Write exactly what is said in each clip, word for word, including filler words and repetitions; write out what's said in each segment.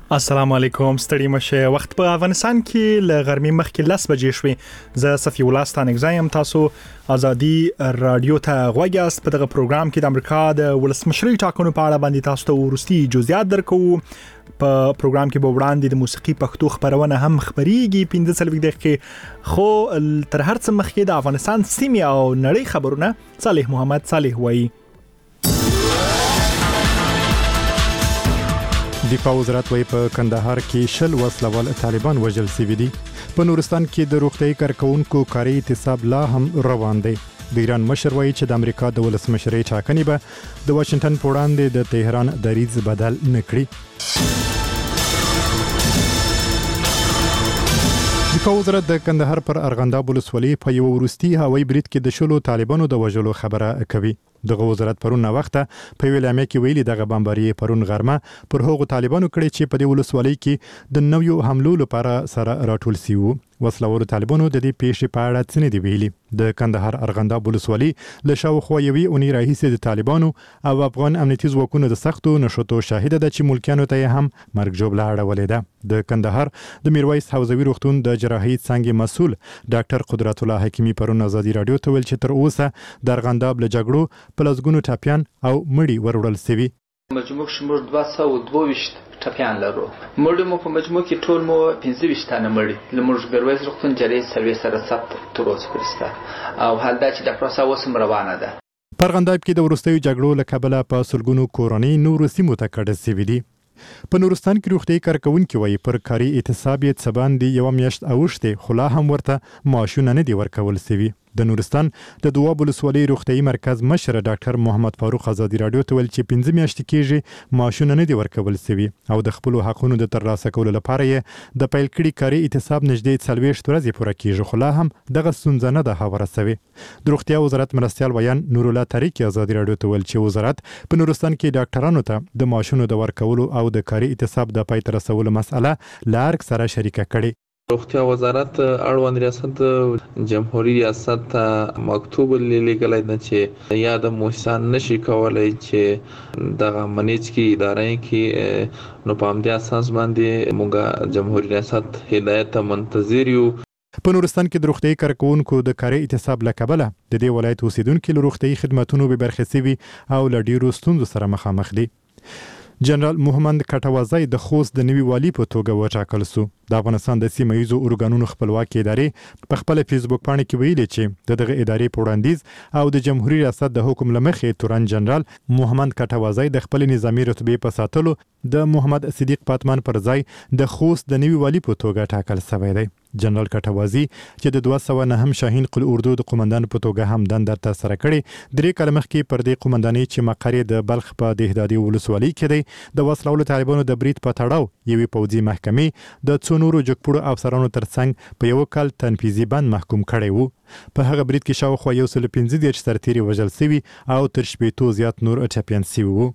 السلام علیکم ستړي مشه وخت په افغانستان کې ل غرمې مخکې لس بجې شوې زه صفی الله ستانګ زایم تاسو ازادي رادیو ته غوږیاست په دغه پروګرام کې د امریکا د ولسمشرۍ ټاکنو په اړه باندې تاسو ته ورستي جزئیات درکو په پروګرام کې به وړاندې د موسیقي پښتو خبرونه هم خبريږي پنځه څلوېښت دقیقې خو تر هر څه مخکې د افغانستان سیمې او نړۍ خبرونه صالح محمد صالح وایي. دفاع وزارت وایي په کندهار کې شل وسلوال طالبان وژل شوي دي. په نورستان کې د روغتیايي کارکونکو کاري اعتصاب لا هم روان دی. د ایران مشر وایي چې د امریکا د ولسمشرۍ ټاکنې به د واشنگټن په وړاندې د تهران دریځ بدل نه کړي. دفاع وزارت د کندهار پر ارغنداب ولسوالۍ په یو وروستي هوایي برید کې د شلو طالبانو د وژلو خبره کوي. دغه وزارت پرون وخته په ویلامه کې ویلي دغه بمباري پرون غرمه پر هغو طالبانو کړي چې په دې ولسوالۍ کې د نویو حملو لپاره سره راټول شي وو. وسلوالو طالبانو د دې پیښې په اړه څه نه دی ویلي. د کندهار ارغنداب ولسوالۍ له شاوخوا یوې اونۍ راهیسې د طالبانو او افغان امنیتي ځواکونو د سختو نشوتو شاهده ده چې ملکیانو ته هم مرګ ژوبله اړولې ده. د کندهار د میرویس حوزوي روغتون د جراحي څانګې مسؤل ډاکټر قدرت الله حکیمي پرون ازادي رادیو ته ویل چې تر اوسه د ارغنداب له جګړو په لسګونو ټاپیان او مړي وروړل شوي. مجموع شمیر دوه سوه او دوه ویشت ټپیان لرو. مړي مو په مجموع کې ټول مو پنځه ویشت تنه مړي لمرج میرویس روغتون جراحي سرویس سره ثبت تر اوسه پرسته او حال دا چې د پروسه اوس هم روانه ده. په ارغنداب کې د وروستیو جګړو له کبله په سلګونو کورنۍ نورو سیمو ته کډه شوي دي. په نورستان کې روغتیايي کارکونکي وایي پر کاري اعتصاب یې څه باندې یوه میاشت اوښتې خو لا هم ورته معاشونه نه دي ورکول شوي. د نورستان د دواب ولسوالۍ روغتیايي مرکز مشر ډاکټر محمد فاروق ازادي رادیو ته ویل چې پنځه میاشتې کېږي معاشونه نه دي ورکول شوي او د خپلو حقونو د ترلاسه کولو لپاره یې د پیل کړي کاري اعتصاب نږدې څلوېښت ورځې پوره کېږي خو لا هم دغه ستونزه نه ده هواره شوې. د روغتیا وزارت مرستیال ویان نورالله طریق ازادي رادیو ته ویل چې وزارت په نورستان کې ډاکټرانو ته د معاشونو د ورکولو او د کاري اعتصاب د پای ته رسولو مسأله له ارګ سره شریکه کړې. روغتیا وزارت اړوند ریاست جمهوریت ریاست ته مکتوب لیږلی ده چې یا د مؤسسان نشي کولای چې دغه منیج کې ادارې کې نو په همدې اساس باندې موږ جمهوریت ریاست هدایت ته منتظر یو. په نورستان کې د روغتیايي کارکونکو د کاري اعتصاب له کبله د دې ولایت اوسیدونکي له روغتیايي خدماتونو بې برخې شوي او له ډېرو ستونزو سره مخامخ دي. جنرال محمد کټوازی د خوست د نوي والي په توګه وټاکل شو. د افغانستان د سیمه ییزو ارګانونو خپلواکي ادارې په خپل فیسبوک پاڼه کې ویلي چې د دغه ادارې په وړاندیز او د جمهوریت ریاست د حکم لمخې تورن جنرال محمد کټوازی د خپل نظامی رتبې په ساتلو د محمد صدیق پاتمان پر ځای د خوست د نوي والي په توګه ټاکل شوی دی. جنرال کټوازی چې د دوه سوه نهم شاهین قل اردو د قومندان په توګه هم دنده ترسره کړې درې کاله مخکې پر دې قومندانۍ چې مقر یې د بلخ په دهدادي ولسوالۍ کې دی د وسلوالو طالبانو د برید په تړاو یوې پوځي محکمې د څو نورو جګپوړو افسرانو ترڅنګ په یو کال تنفیذي بند محکوم کړی وو. په هغه برید کې شاوخوا یو سل پنځه دېرش سرتیري وژل شوي او تر شپېتو زیات نور ټپیان شوي وو.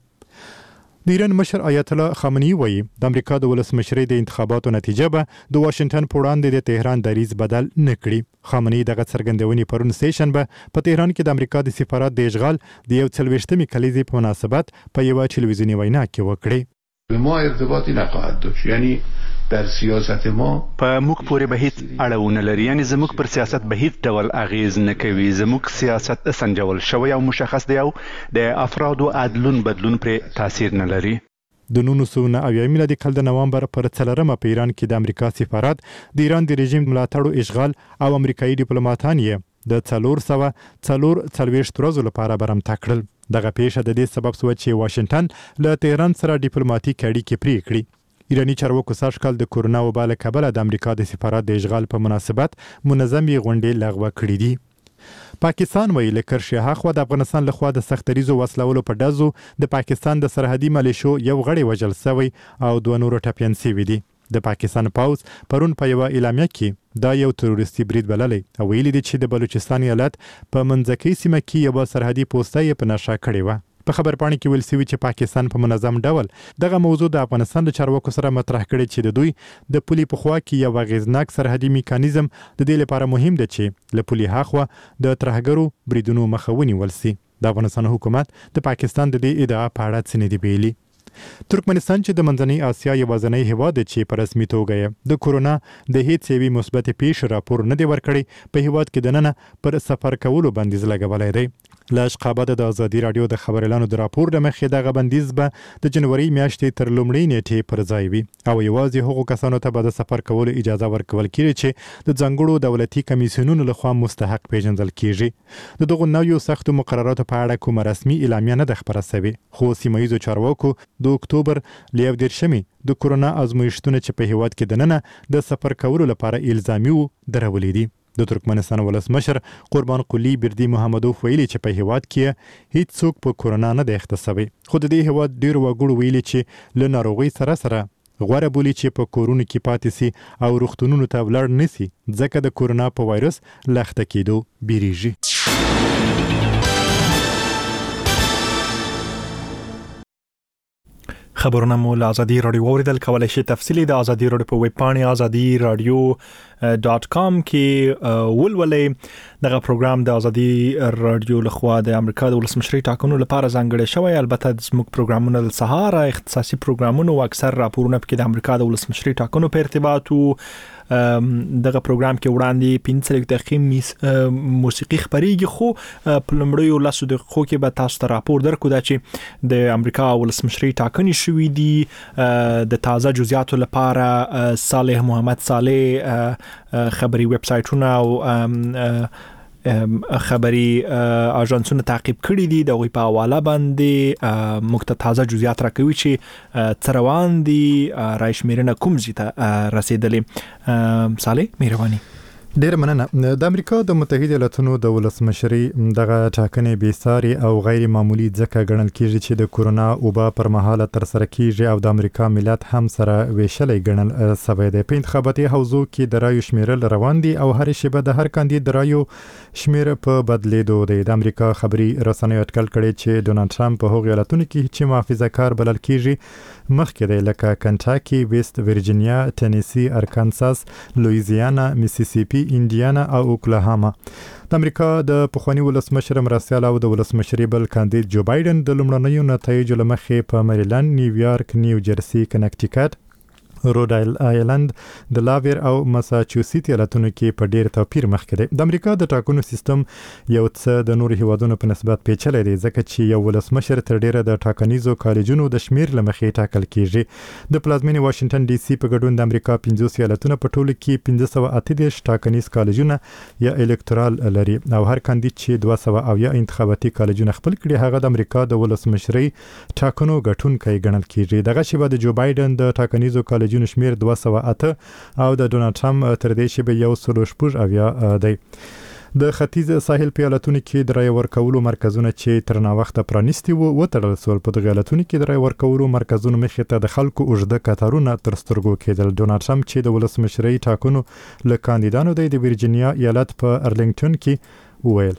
د ایران مشر آیت الله خامنه‌ای وایي د امریکا د ولسمشرۍ د انتخاباتو نتیجه به د واشنگټن په وړاندې د تهران دریځ بدل نه کړي. خامنه‌ای دغه څرګندونې پرون سه شنبه په تهران کې د امریکا د سفارت د اشغال د یو څلوېښتمې کلیزې په مناسبت په یوه تلویزیوني وینا کې وکړې. ما ارتباطی نخواهد داشت یعنی در سیاست ما په موږ پورې به هیڅ اړه نه لري یعنی زموږ پر سیاست به هیڅ ډول اغیز نه کوي. زموږ سیاست سنجول شوی او مشخص دی او د افرادو عدلون بدلون پر تاثیر نه لري. د نولس سوه نهه اویا میلادي کال د نوامبر پر څلورمه په ایران کې د امریکا سفارت د ایران د رژیم ملاتړو اشغال او امریکایي ډیپلوماټان یې د څلور سوه څلور څلوېښت ورځو لپاره برمته کړل. دغه پیښه د دې سبب شوه چې واشنګټن له تهران سره ډیپلوماټیک اړیکې پرې کړي. ایراني چارواکو سږ کال د کورونا وبا له کبله د امریکا د سفارت د اشغال په مناسبت منظمې غونډې لغوه کړې دي. پاکستان وایي له کرشي هاخوا د افغانستان لخوا د سختریزو وسلولو په ډزو د پاکستان د سرحدي ملیشو یو غړی وژل شوی او دوه نور ټپیان شوي دي. د پاکستان پوځ پرون په یوه اعلامیه کې دا یو تروریستي برید بللی او ویلي دي چې د بلوچستان ایالت په منځکۍ سیمه کې یوه سرحدي پوسته یې په نښه کړې وه. په خبرپاڼه کې ویل شوي چې پاکستان په منظم ډول دغه موضوع د افغانستان د چارواکو سره مطرح کړي چې د دوی د پولې په خوا کې یو اغیزناک سرحدي میکانیزم د دې لپاره مهم دی چې له پولې هاخوا د ترهګرو بریدونو مخه ونیول شي. د افغانستان حکومت د پاکستان د دې ادعا په اړه څه نه دي ویلي. ترکمنستان چې د منځنۍ اسیا یوازینی هیواد چې په رسمي توګه د کورونا د هیڅ یوې مثبت پیښې راپور نه دی ورکړی په هیواد کې دننه پر سفر کولو بندیز لګولی دی. له اشقاباده د ازادي راډیو د خبريالانو د راپور له مخې دغه بندیز به د جنوري میاشتې تر لومړۍ نیټې پر ځای وي او یوازې هغو کسانو ته به د سفر کولو اجازه ورکول کیږي چې د ځانګړو دولتي کمیسیونونو لخوا مستحق پیژندل کیږي. د دغو نویو سختو مقرراتو په اړه کومه رسمي اعلامیه نه ده خپره شوې، خو سیمه ییزو چارواکو د اکتوبر ل یو دېرشمې د کورونا ازمویشتونه چې په هیواد کې دننه د سفر کولو لپاره الزامي وو درولې دي. د ترکمنستان ولسمشر قربان قلی بردی محمدوف ویلي چې په هیواد کې هیڅ څوک په کورونا نه دی اخته شوی، خو د دې هیواد ډیر وګړو ویلي چې له ناروغۍ سره سره غوړه بولی چې په کورونو کې پاتې سي او روغتونونو ته ولاړ نسی ځکه د کورونا په وایرس لخته کېدو بیریږي. خبرونه مو له ازادي راډیو اوریدل کولای شئ. تفصیلی د ازادي راډیو په ویب پاڼه ازادي راډیو ډاټ کام کې ولولئ. دغه پروګرام د ازادي راډیو لخوا د امریکا د ولسمشرۍ ټاکنو لپاره ځانګړی شوی. البته زموږ پروګرامونه د سهار اختصاصي پروګرامونه او اکثر راپورونه پکې د امریکا د ولسمشرۍ ټاکنو په ارتباط او دغه پروګرام کې وړاندې پنځه دقیقې موسیقي خبريږي، خو په لومړیو لاسو دقیقو کې به تاسو ته راپور درکو دا چې د امریکا ولسمشرۍ ټاکنې شوې دي. د تازه جزئیاتو لپاره صالح محمد صالح خبري ویب سټونه او خبري اژانسونه تعقیب کړي دي. د غوي په حواله باندې موږ ته تازه جزئیات راکوي چې تروان دي راشمیرنه کوم زیته رسیدلې. صالح مهرباني. ډیر مننه. د امریکا د متحده ایالاتونو د ولسمشرۍ دغه ټاکنې بیساري او غیر معمولی ځکه ګڼل کیږي چې د کورونا وبا پر مهال تر سره کیږي او د امریکا ملت هم سره ویشلې ګڼل سوی دی. په انتخاباتي حوزو کې د رایو شمیرل روان دي او هر شیبه د هر کاندید رایو شمیر په بدلیدو دی. د امریکا خبري رسنیو اټکل کړي چې ډونالد ټرمپ په هغو ایالتونو کې چې محافظه کار بلل کیږي مخکې دی، لکه کنټاکي، ویست ورجینیا، ټینیسي، ارکانساس، لویزیانا، میسیسیپي، انډیانا او اوکلاهاما. د امریکا د پخوانی ولسمشر مرستیال او د ولسمشرۍ بل کاندید جو بایدن د لومړنیو نتایجو له مخې په میریلند، نیویارک، نیو جرسي، کنیکټیکټ، روډ آیلند، د لاویر او مساچوسیټس ایالتونو کې په ډیر توپیر مخکې دی. د امریکا د ټاکنو سیستم یو څه د نورو هیوادونو په نسبت پیچلی دی ځکه چې یو ولسمشر تر ډیره د ټاکنیزو کالجونو د شمیر له مخې ټاکل کیږي. د پلازمینې واشنگټن ډي سي په ګډون د امریکا پنځوس ایالتونه په ټولو کې پنځه سوه اته دېرش ټاکنیز کالجونه یا الکتورال لري او هر کاندید چې دوه سوه اویا انتخاباتي کالجونه خپل کړي هغه د امریکا د ولسمشرۍ ټاکنو ګټونکی ګڼل کیږي. دغه شیبه د جو بایدن د ټاکنیزو کالجونو شمیر دوه سوه اته او د ډونالد ټرمپ تر دې شیبه یو سل شپږ اویا دی. د ختیځ ساحل په ایالتونو کې د رای ورکولو مرکزونه چې تر ناوخته پرانیستي وو وتړل شول. په دغه ایالتونو کې د رای ورکولو مرکزونو مخې ته د خلکو اوږده کتارونه تر سترګو کېدل. ډونالد ټرمپ چې د ولسمشرۍ ټاکنو له کاندیدانو دی د ورجینیا ایالت په ارلینګټن کې وویل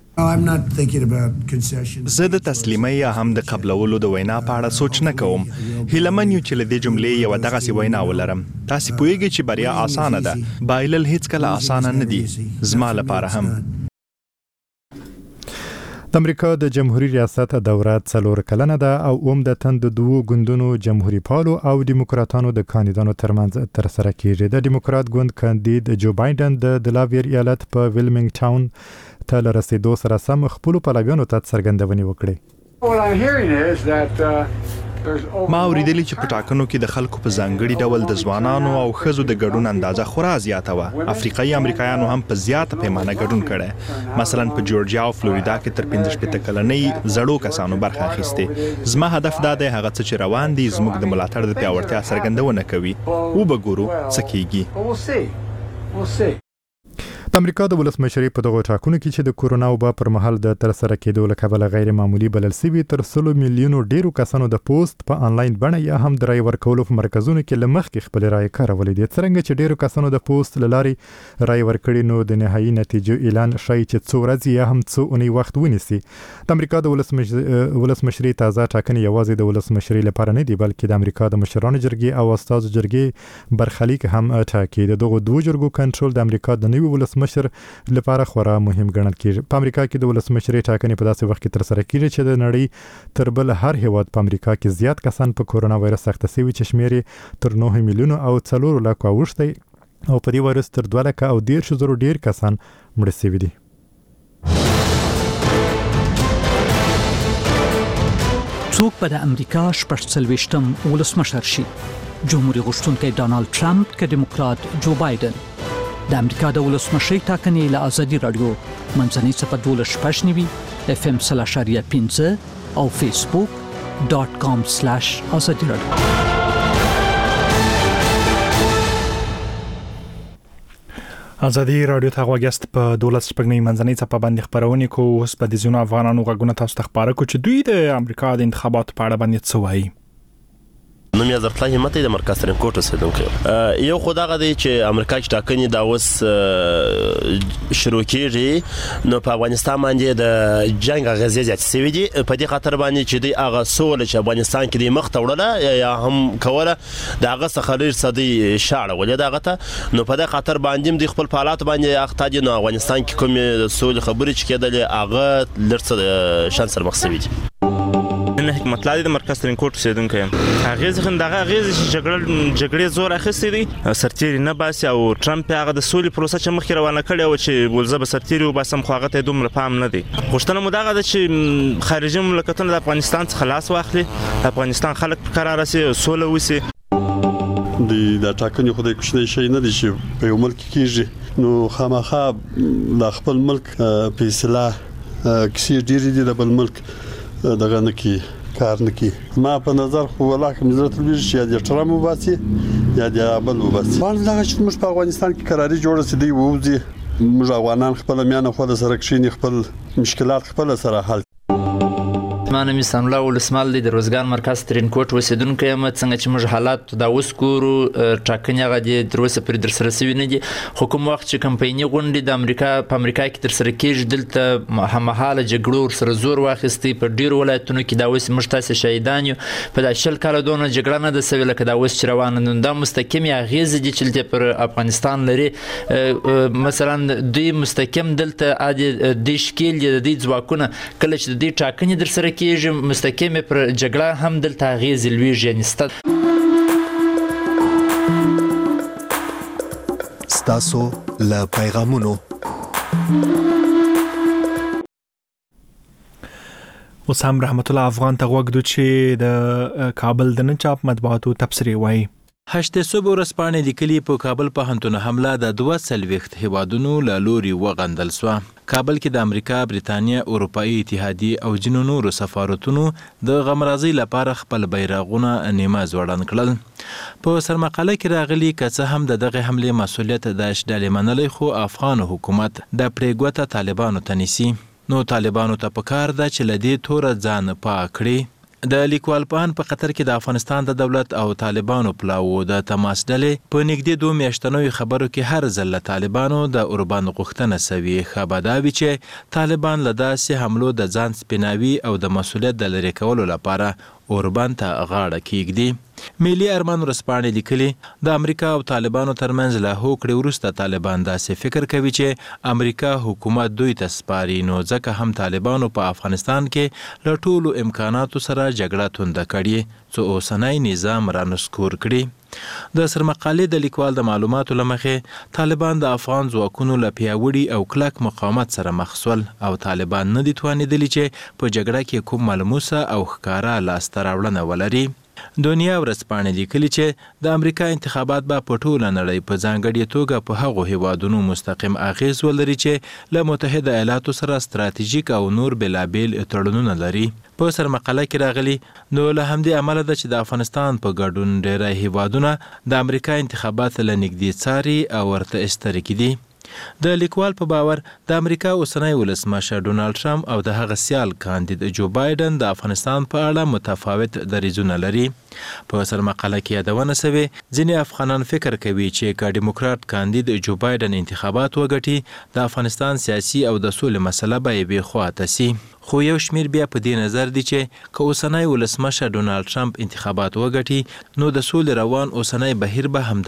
زه د تسلیمۍ یا هم د قبلولو د وینا په اړه سوچ نه کوم. هیلمن یو چې له دې جملې یو دغه وینا ولرم. تاسو پوهیږئ چې بریا اسانه ده، بایلل هیڅ کله اسانه نه دي، زما لپاره هم. د امریکا د جمهوریت ریاست دوره څلور کلنه ده او عمدتاً د دوو ګوندونو جمهوریت پالو او دیموکراتانو د کاندیدانو ترمنځ تر سره کیږي. د دیموکرات ګوند کاندید جو بایدن د دلاویر ایالت په ویلمنګ ټاون ته له رسیدو سره سم خپلو پلویانو ته څرګندونې وکړې. ما اوریدلی چې په ټاکنو کې د خلکو په ځانګړي ډول د ځوانانو او ښځو د ګډون اندازه خورا زیاته وه. افریقایي امریکایانو هم په زیاته پیمانه ګډون کړی. مثلا په جورجیا او فلوریدا کې تر پنځه شپېته کلنۍ زړو کسانو برخه اخیستې. زما هدف دا دی هغه څه چې روان دي زموږ د ملاتړ د پیاوړتیا څرګندونه کوي. وبګورو څه کیږي. د امریکا د ولسمشرۍ په دغو ټاکنو کې چې د کورونا وبا پر مهال د تر سره کېدو له کبله غیر معمولی بلل سوي تر سلو میلیونو ډیرو کسانو د پوسټ په انلاین بڼه یا هم د رای ورکولو په مرکزونو کې له مخکې خپل رای کارولې دي. څرنګه چې ډیرو کسانو د پوسټ له لارې رای ورکړي نو د نهایي نتیجو اعلان ښایي چې څو ورځې یا هم څو اونۍ وخت ونیسي. د امریکا د ولسمشرۍ تازه ټاکنې یوازې د ولسمشرۍ لپاره نه دي بلکې د امریکا د مشرانو جرګې او استازو جرګې برخلیک هم ټاکي. د دغو دوه جرګو کنټرول د امریکا د نوي ولسمشر ولسمشر لپاره خورا مهم ګڼل کېږي. په امریکا کې د ولسمشرۍ ټاکنې په داسې وخت کې ترسره کېږي چې د نړۍ تر بل هر هیواد په امریکا کې زیات کسان په کورونا وایرس اخته شوي چې شمېر یې تر نهه میلیونو او څلور لکو اوښتی او په دې وایرس تر دوه لکه او دېرش زرو ډېر کسان مړه شوي دي. څوک به د امریکا شپږ څلوېښتم ولسمشر شي؟ جمهوریت غوښتونکی ډانالډ ټرمپ که ډیموکرات جو بایدن؟ د امریکا د ولسمشرۍ ټاکنې له ازادي راډیو منځنۍ څپه دولس شپږ نوي اف ام سل اشاریه پنځه او فیسبوک ډاټ کام سلاش ازادي راډیو. ازادي راډیو ته غوږیاست په دولس شپږ نوي منځنۍ څپه باندې خبرونه کوو. اوس په د ځینو افغانانو غږونه تاسو ته خبره کوو چې دوی د امریکا د انتخاباتو په اړه باندې څه وایي. نوم یې ظرف الله همت د مرکز ترین کوټ اوسیدونکی یو خدای دی چې امریکا کې ټاکنې دا اوس شروع کیږي نو په افغانستان باندې د جنگ غزې زیات سوي دي په دې خاطر باندې چې د هغه سول چې افغانستان کې د مخ توړله یا هم کوله د هغه څخه لري صدي شاړه ولې دغه ته نو په دې خاطر باندې د خپل حالات باندې اخته دي نو افغانستان کې کوم سول خبرې چې کېدل هغه لرڅ شان سر مخ سوي دي. نه حکمت الله د مرکز ترین کوټ اوسیدونکی یم. هغې څخه دغه هغې چې جګړه جګړې زور اخیستی دی سرتیري نه باسي او ټرمپ هغه د سولې پروسه چې مخکې روانه کړې وه چې ول زه به سرتیري وباسم خو هغه ته یې دومره پام نه دی. غوښتنه مو دغه ده چې خارجي مملکتونه د افغانستان څخه لاس واخلي د افغانستان خلک په قراره سي سوله وسي. د ټاکنې خو د کوچنی شی نه دی چې په یو ملک کېږي نو خامخا د خپل ملک په اصطلاح کسي ډېرې دي د بل ملک دغه نه کی کار نه کی. ما په نظر خو والله کوم ضرورت لري چې د ټرمپ وباسي یا د بل وباسي. باندې دغه چې موږ په افغانستان کې قراري جوړه سي دی ووزي موږ افغانان خپل میانه خو د سره کښینی خپل مشکلات خپل سره حل. ما نوم سام الله ولسمال دی د روزګار مرکز ترین کوټ اوسیدونکی یم. څنګه چې موږ حالات دا اوس ګورو ټاکنې هغه د تر اوسه پورې درسره سوي نه دي خو کوم وخت چې کمپایني غونډې د امریکا په امریکا کې ترسره کېږي دلته هممهاله جګړو ورسره زور واخیستی په ډېرو ولایتونو کې دا اوس موږ تاسې شهیدان یو په دا شل کاله دونه جګړه نه ده سوې لکه دا اوس چې روانه ده. دا مستقیمې اغېزې دي چې دلته پر افغانستان لري. مثلا دوی مستقیم دلته دوی شکیل دي د دوی ځواکونه کله چې د دوی ټاکنې درسره کېږي مستقیم پر جګړه هم دلته اغېزې لویږي یعنې ستا ستاسو له پیغامونو. اوس هم رحمت الله افغان ته غوږ دو چې د کابل د نن چاپ مطبوعاتو تبصرې وایي. هشت صبح ورځپاڼې لیکلي په کابل پوهنتون حمله د دوه څلوېښت هیوادونو له لوري وغندل سوه. کابل کې د امریکا، بریتانیا، اروپایي اتحادیې او ځینو نورو سفارتونو د غمرازۍ لپاره خپل بیرغونه نیمه ځوړند کړل. په سرمقاله کې راغلي که څه هم د دغه حملې مسؤلیت داعش ډلې منلی خو افغان حکومت د پرېګوته طالبانو ته نیسي. نو طالبانو ته پکار ده چې له دې توره ځان پاک کړي. د لیکوال پوهان په قطر کې د افغانستان د دولت او طالبانو پلاو د تماس ډلې په نږدې دوه میاشتنوي خبرو کې هر ځل له طالبانو د اوربند غوښتنه سوي. ښه به دا وي چې طالبان له داسې حملو د ځان سپیناوي او د مسؤلیت د لرې کولو لپاره اوربند ته غاړه کیږدي. ملي ارمان ورځپاڼې لیکلي د امریکا او طالبانو ترمنځ له هوکړې وروسته طالبان داسې فکر کوي چې امریکا حکومت دوی ته سپاري نو ځکه هم طالبانو په افغانستان کې له ټولو امکاناتو سره جګړه تونده کړې څو اوسنی نظام رانسکور کړي. د سرمقالې د لیکوال د معلوماتو له مخې طالبان د افغان ځواکونو له پیاوړي او کلک مقاومت سره مخ سول او طالبان نه دي توانېدلي چې په جګړه کې کوم ملموسه او ښکاره لاسته راوړنه ولري. دنیا ورځپاڼې لیکلي چې د امریکا انتخابات به په ټوله نړۍ په ځانګړې توګه په هغو هیوادونو مستقیم اغیز ولري چې له متحده ایالاتو سره ستراتیژیک او نور بېلابېل تړونونه لري. په سرمقاله کې راغلي نو له همدې امله ده چې د افغانستان په ګډون ډېری هیوادونه د امریکا انتخابات له نږدې څاري او ورته استرګي دي. د لیکوال په باور د امریکا اوسنی ولسمشر ډونالډ ټرمپ او د هغه سیال کاندید جو بایدن د افغانستان په اړه متفاوت دریځونه لري. په سرمقاله کې یادونه سوې ځینې افغانان فکر کوي چې که ډیموکرات کاندید جو بایدن انتخابات وګټي د افغانستان سیاسي او د سولې مسله به یې بې خواته سي. خو یو شمیر بیا په دې نظر دي چې که اوسنی ولسمشر ډونالډ ټرمپ انتخابات وګټي نو د سولې روان اوسنی بهیر به هم